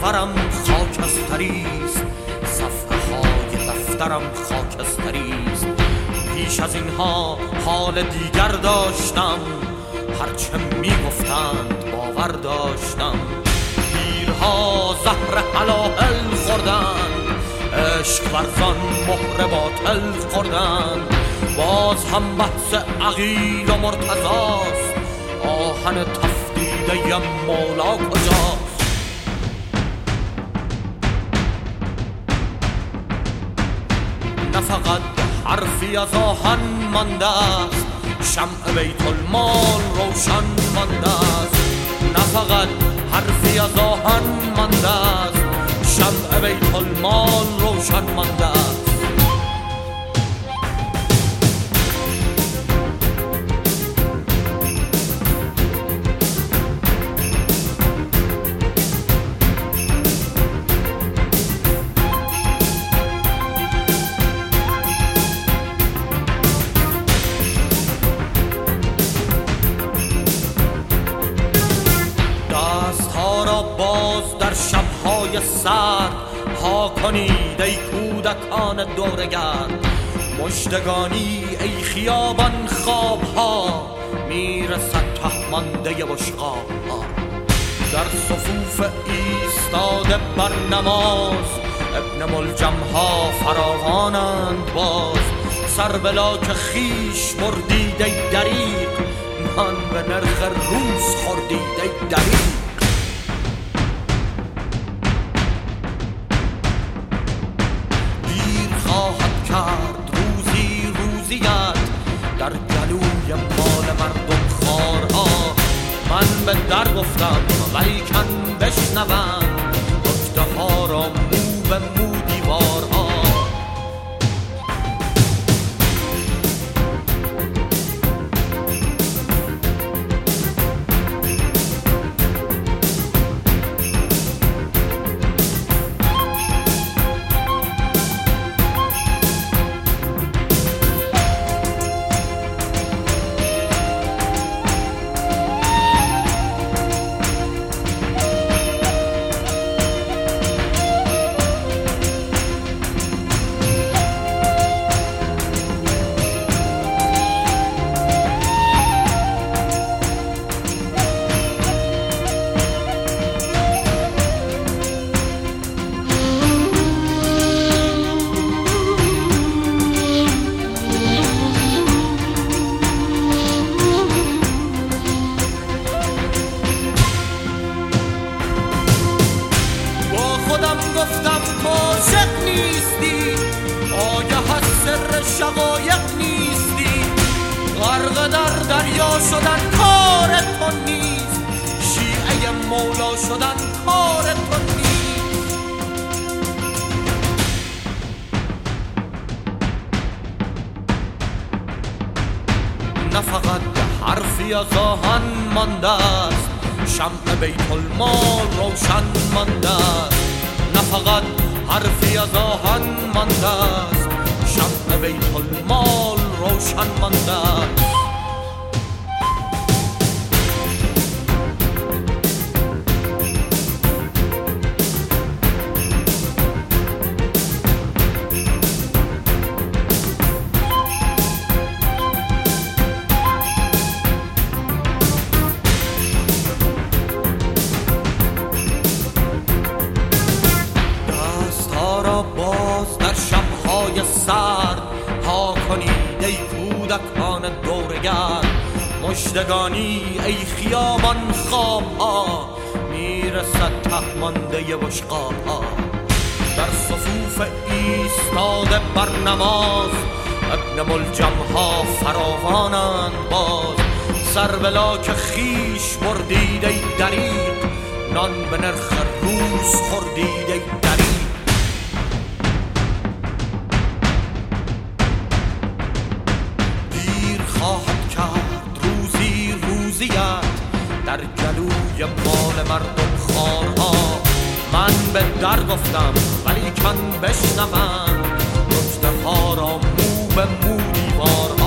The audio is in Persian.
گوهرم خاکستریست، صفحه های دفترم خاکستریست. پیش از اینها حال دیگر داشتم، هرچه میگفتند باور داشتم. پیرها زهر حلاحل خوردند، عشق ورزان مهر باطل خوردند. باز هم بحث عقیل و مرتضاست، آهن تفدیده مولا کجاست؟ نه فقط حرفی از آهن مانده است، شمع بیت المال روشن مانده است. نه فقط حرفی از آهن مانده است، شمع بیت المال روشن مانده است. در شب‌های سرد ها کنید ای کودکان دورگرد. مژدگانی ای خیابان خواب‌ها، میرسد ته مانده بشقاب‌ها. در صفوف ایستاده بر نماز، ابن ملجم‌ها فراوانند باز. سر به لاک خویش بردید ای دریغ، نان به نرخ روز خوردید ای دریغ. کرد روزی روزیت در گلوی مال مردم خارها. من به در گفتم ولیکن بشنوند، نکته ها را مو به مو دیوارها. گفتم عاشق نیستی، آگه از سر شقایق نیستی. غرق در دریا شدن کار تو نیست، شیعه مولا شدن کار تو نیست. نه فقط حرفی از آهن مانده است، شمع بیت المال روشن مانده است. نه فقط حرفی از آهن مانده است، شمع بیت المال روشن مانده است. سرد ها کنید ای کودکان دورگرد. مژدگانی ای خیابان خواب‌ها، میرسد ته مانده بشقاب‌ها. در صفوف ایستاده بر نماز، ابن ملجم‌ها فراوانند باز. سر به لاک خویش بردید ای دریغ، نان به نرخ روز خوردید ای دریغ. خواهد کرد روزی روزیت در گلوی مال مردم خارها. من به در گفتم ولیکن بشنوند، نکته ها را مو به مو دیوارها.